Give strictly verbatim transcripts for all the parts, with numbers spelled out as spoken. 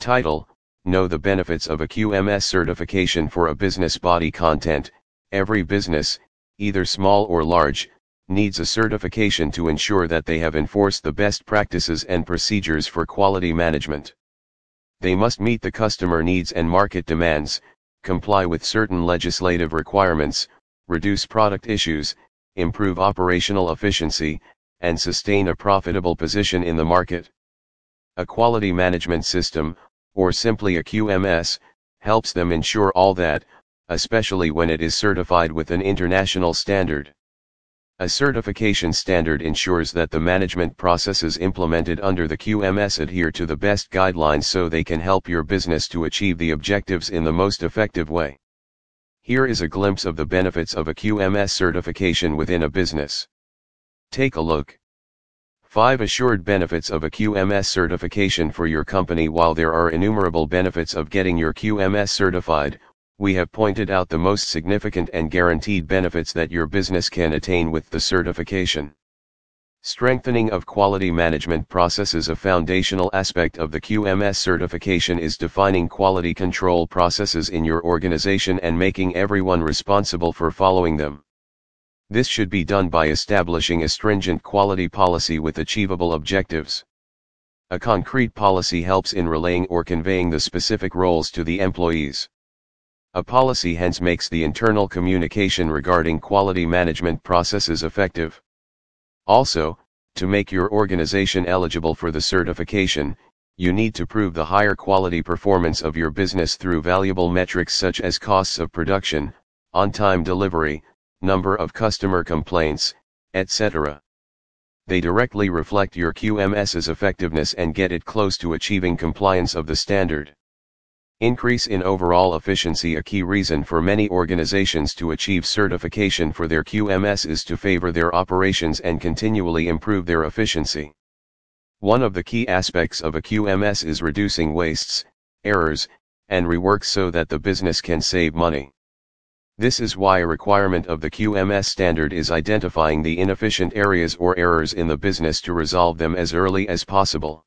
Title: Know the benefits of a Q M S certification for a business. Body content: every business, either small or large, needs a certification to ensure that they have enforced the best practices and procedures for quality management. They must meet the customer needs and market demands, comply with certain legislative requirements, reduce product issues, improve operational efficiency, and sustain a profitable position in the market. A quality management system, or simply a Q M S, helps them ensure all that, especially when it is certified with an international standard. A certification standard ensures that the management processes implemented under the Q M S adhere to the best guidelines so they can help your business to achieve the objectives in the most effective way. Here is a glimpse of the benefits of a Q M S certification within a business. Take a look. five Assured benefits of a Q M S certification for your company. While there are innumerable benefits of getting your Q M S certified, we have pointed out the most significant and guaranteed benefits that your business can attain with the certification. Strengthening of quality management processes. A foundational aspect of the Q M S certification is defining quality control processes in your organization and making everyone responsible for following them. This should be done by establishing a stringent quality policy with achievable objectives. A concrete policy helps in relaying or conveying the specific roles to the employees. A policy hence makes the internal communication regarding quality management processes effective. Also, to make your organization eligible for the certification, you need to prove the higher quality performance of your business through valuable metrics such as costs of production, on-time delivery, number of customer complaints, et cetera. They directly reflect your QMS's effectiveness and get it close to achieving compliance of the standard. Increase in overall efficiency. A key reason for many organizations to achieve certification for their Q M S is to favor their operations and continually improve their efficiency. One of the key aspects of a Q M S is reducing wastes, errors, and reworks so that the business can save money. This is why a requirement of the Q M S standard is identifying the inefficient areas or errors in the business to resolve them as early as possible.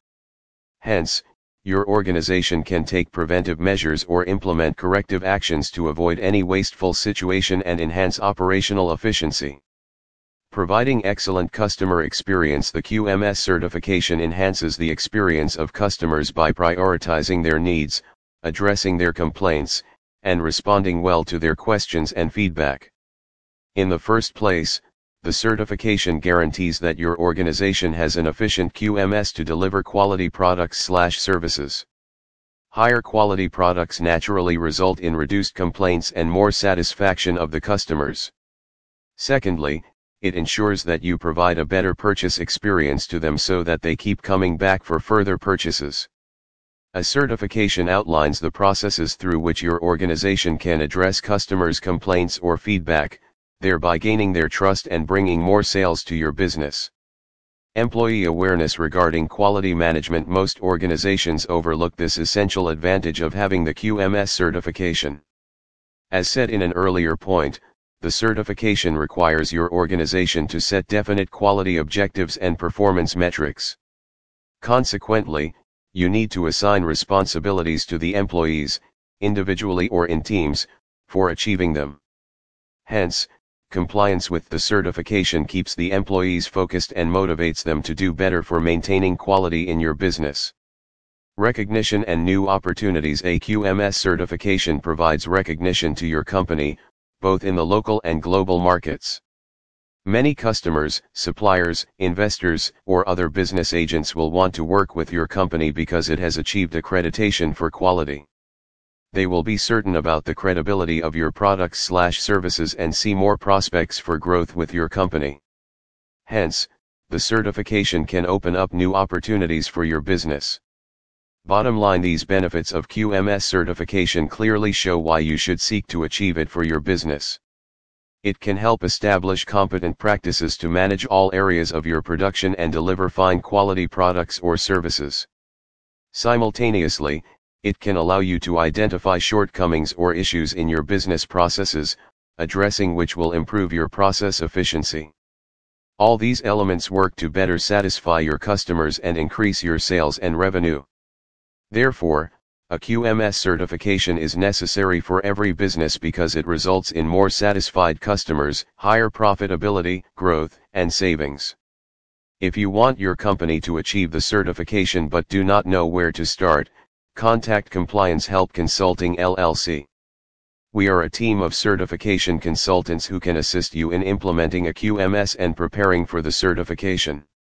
Hence, your organization can take preventive measures or implement corrective actions to avoid any wasteful situation and enhance operational efficiency. Providing excellent customer experience. The Q M S certification enhances the experience of customers by prioritizing their needs, addressing their complaints, and responding well to their questions and feedback. In the first place, the certification guarantees that your organization has an efficient Q M S to deliver quality products/services. Higher quality products naturally result in reduced complaints and more satisfaction of the customers. Secondly, it ensures that you provide a better purchase experience to them so that they keep coming back for further purchases. A certification outlines the processes through which your organization can address customers' complaints or feedback, thereby gaining their trust and bringing more sales to your business. Employee awareness regarding quality management. Most organizations overlook this essential advantage of having the Q M S certification. As said in an earlier point, the certification requires your organization to set definite quality objectives and performance metrics. Consequently, you need to assign responsibilities to the employees, individually or in teams, for achieving them. Hence, compliance with the certification keeps the employees focused and motivates them to do better for maintaining quality in your business. Recognition and new opportunities. A Q M S certification provides recognition to your company, both in the local and global markets. Many customers, suppliers, investors, or other business agents will want to work with your company because it has achieved accreditation for quality. They will be certain about the credibility of your products/services and see more prospects for growth with your company. Hence, the certification can open up new opportunities for your business. Bottom line: these benefits of Q M S certification clearly show why you should seek to achieve it for your business. It can help establish competent practices to manage all areas of your production and deliver fine quality products or services. Simultaneously, it can allow you to identify shortcomings or issues in your business processes, addressing which will improve your process efficiency. All these elements work to better satisfy your customers and increase your sales and revenue. Therefore, A Q M S certification is necessary for every business because it results in more satisfied customers, higher profitability, growth, and savings. If you want your company to achieve the certification but do not know where to start, contact Compliance Help Consulting L L C. We are a team of certification consultants who can assist you in implementing a Q M S and preparing for the certification.